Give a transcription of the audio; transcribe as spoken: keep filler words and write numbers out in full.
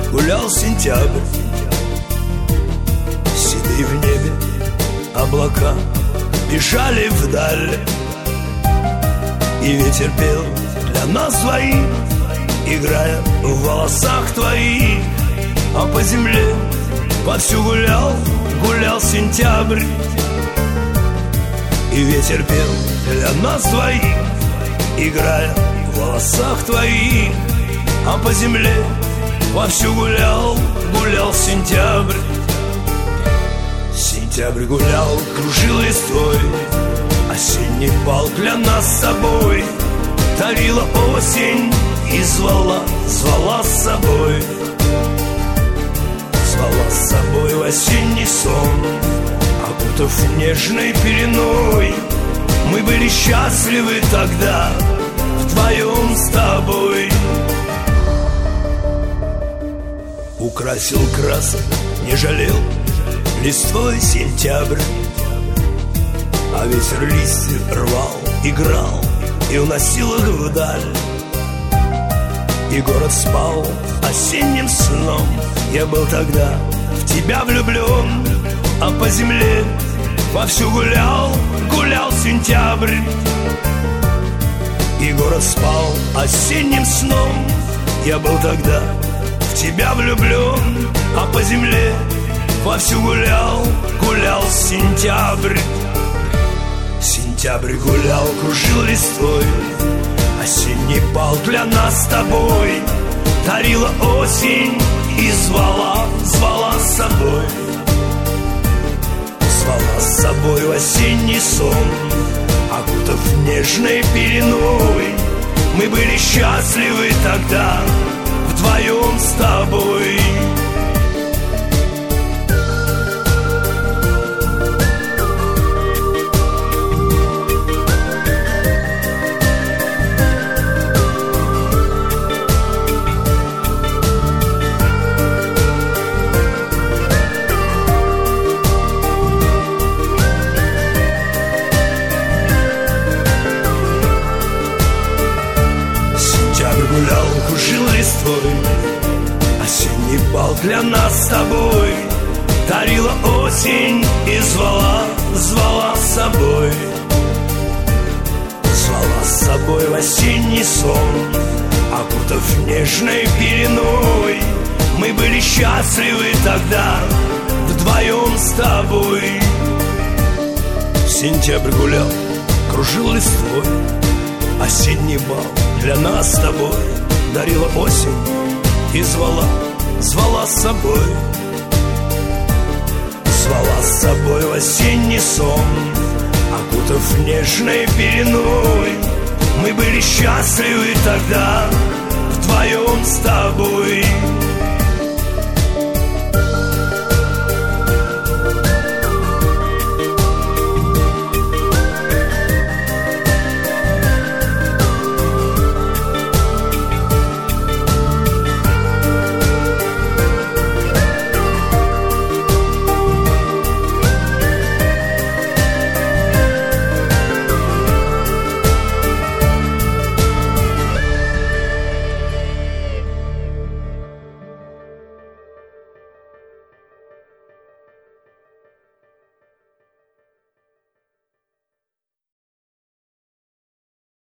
гулял сентябрь. Седые в небе облака бежали вдаль, и ветер пел для нас двоих, играя в волосах твоих. А по земле повсю гулял, гулял сентябрь, и ветер пел для нас двоих, играя в волосах твоих. А по земле вовсю гулял, гулял сентябрь. Сентябрь гулял, кружил листвой, осенний бал для нас с собой. Дарила осень и звала, звала с собой. Звала с собой в осенний сон, окутав нежной пеленой. Мы были счастливы тогда вдвоем с тобой. Украсил красок, не жалел листвой сентябрь, а ветер листья рвал, играл и уносил их вдаль. И город спал осенним сном. Я был тогда в тебя влюблен, а по земле вовсю гулял, гулял сентябрь. И город спал осенним сном. Я был тогда в тебя влюблен, а по земле вовсю гулял, гулял сентябрь. Сентябрь гулял, кружил листвой, осенний бал для нас с тобой. Дарила осень и звала, звала с собой. Звала с собой в осенний сон, окутав нежной пеленой. Мы были счастливы тогда вдвоем с тобой. Гулял, кружил листвой, осенний бал для нас с тобой. Дарила осень и звала, звала с собой. Звала с собой в осенний сон, окутав нежной пеленой. Мы были счастливы тогда вдвоем с тобой. Сентябрь гулял, кружил листвой, осенний бал для нас с тобой. Дарила осень и звала, звала с собой. Звала с собой в осенний сон, окутав нежной пеленой. Мы были счастливы тогда вдвоем с тобой.